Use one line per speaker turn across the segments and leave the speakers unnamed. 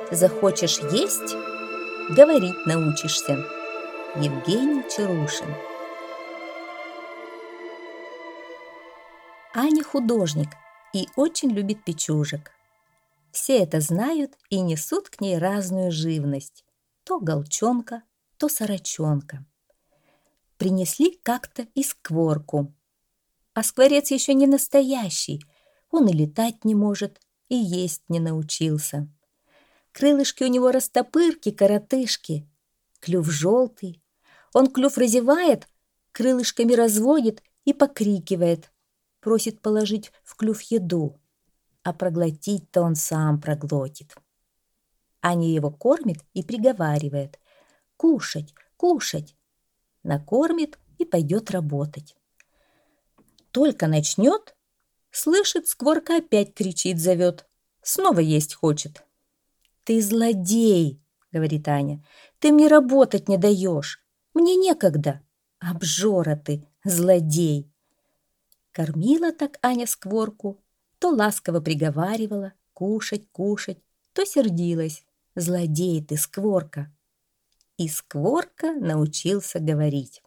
Захочешь есть — говорить научишься. Евгений Чарушин. Аня художник и очень любит печужек. Все это знают и несут к ней разную живность. То голчонка, то сорочонка. Принесли как-то и скворку. А скворец еще не настоящий. Он и летать не может, и есть не научился. Крылышки у него растопырки-коротышки. Клюв желтый. Он клюв разевает, крылышками разводит и покрикивает. Просит положить в клюв еду. А проглотить-то он сам проглотит. Аня его кормит и приговаривает: «Кушать, кушать!» Накормит и пойдет работать. Только начнет, слышит, скворка опять кричит, зовет. Снова есть хочет. «Ты злодей!» — говорит Аня. «Ты мне работать не даешь. Мне некогда. Обжора ты, злодей!» Кормила так Аня скворку, то ласково приговаривала: «Кушать, кушать», то сердилась: «Злодей ты, скворка!» И скворка научился говорить.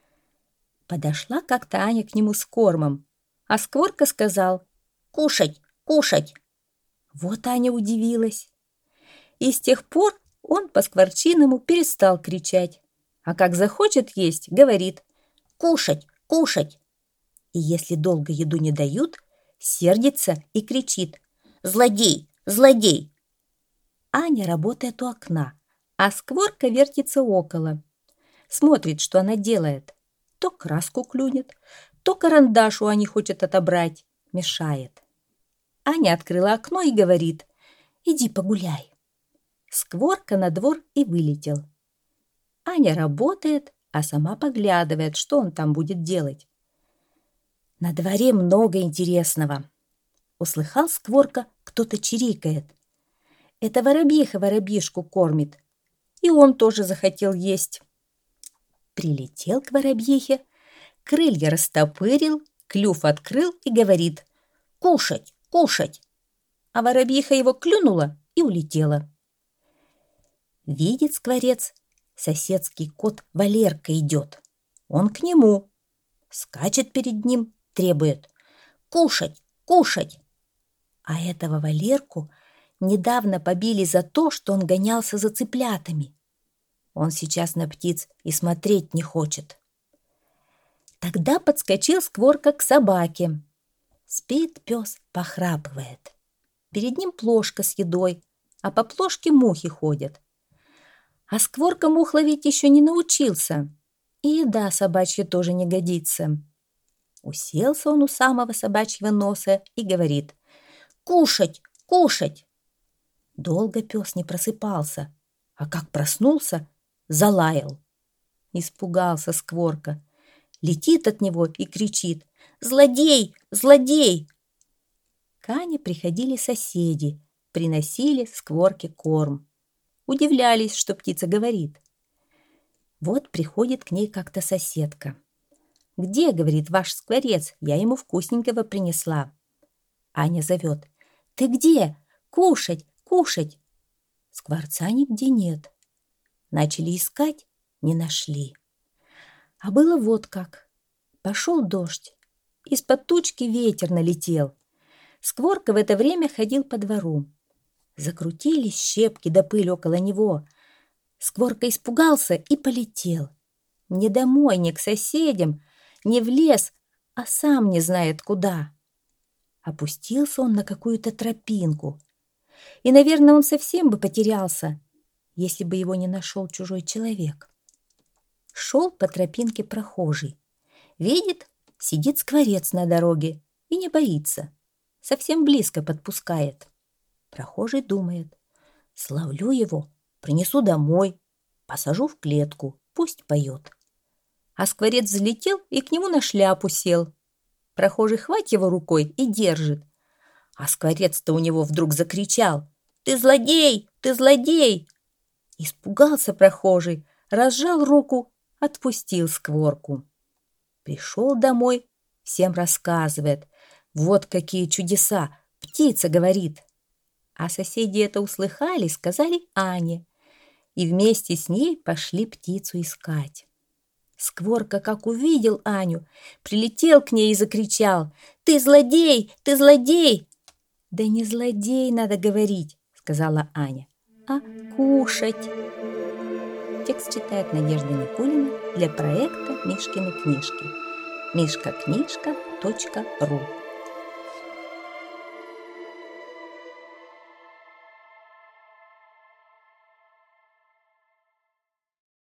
Подошла как-то Аня к нему с кормом, а скворка сказал: «Кушать, кушать!» Вот Аня удивилась. И с тех пор он по-скворчиному перестал кричать, а как захочет есть, говорит: «Кушать, кушать!» И если долго еду не дают, сердится и кричит: «Злодей, злодей!» Аня работает у окна, а скворка вертится около. Смотрит, что она делает. То краску клюнет, то карандаш у Ани хочет отобрать, мешает. Аня открыла окно и говорит: «Иди погуляй». Скворка на двор и вылетел. Аня работает, а сама поглядывает, что он там будет делать. На дворе много интересного. Услыхал скворка, кто-то чирикает. Это воробьиха воробьишку кормит. И он тоже захотел есть. Прилетел к воробьихе, крылья растопырил, клюв открыл и говорит: «Кушать, кушать!» А воробьиха его клюнула и улетела. Видит скворец, соседский кот Валерка идет. Он к нему. Скачет перед ним, требует: «Кушать, кушать!» А этого Валерку недавно побили за то, что он гонялся за цыплятами. Он сейчас на птиц и смотреть не хочет. Тогда подскочил скворка к собаке. Спит пес, похрапывает. Перед ним плошка с едой, а по плошке мухи ходят. А скворка мух ловить еще не научился, и еда собачья тоже не годится. Уселся он у самого собачьего носа и говорит: «Кушать, кушать!» Долго пес не просыпался, а как проснулся, залаял. Испугался скворка, летит от него и кричит: «Злодей, злодей!» К Ане приходили соседи, приносили скворке корм. Удивлялись, что птица говорит. Вот приходит к ней как-то соседка. «Где, — говорит, — ваш скворец? Я ему вкусненького принесла». Аня зовет: «Ты где? Кушать, кушать!» Скворца нигде нет. Начали искать, не нашли. А было вот как. Пошел дождь. Из-под тучки ветер налетел. Скворка в это время ходил по двору. Закрутились щепки да пыль около него. Скворка испугался и полетел. Не домой, не к соседям, не в лес, а сам не знает куда. Опустился он на какую-то тропинку. И, наверное, он совсем бы потерялся, если бы его не нашел чужой человек. Шел по тропинке прохожий. Видит, сидит скворец на дороге и не боится. Совсем близко подпускает. Прохожий думает: словлю его, принесу домой, посажу в клетку, пусть поет. А скворец взлетел и к нему на шляпу сел. Прохожий хватит его рукой и держит. А скворец-то у него вдруг закричал: «Ты злодей! Ты злодей!» Испугался прохожий, разжал руку, отпустил скворку. Пришел домой, всем рассказывает: вот какие чудеса, птица говорит. А соседи это услыхали, сказали Ане, и вместе с ней пошли птицу искать. Скворка, как увидел Аню, прилетел к ней и закричал: «Ты злодей! Ты злодей!» «Да не злодей надо говорить», — сказала Аня, — «а кушать». Текст читает Надежда Никулина для проекта «Мишкины книжки». mishkaknижка.ру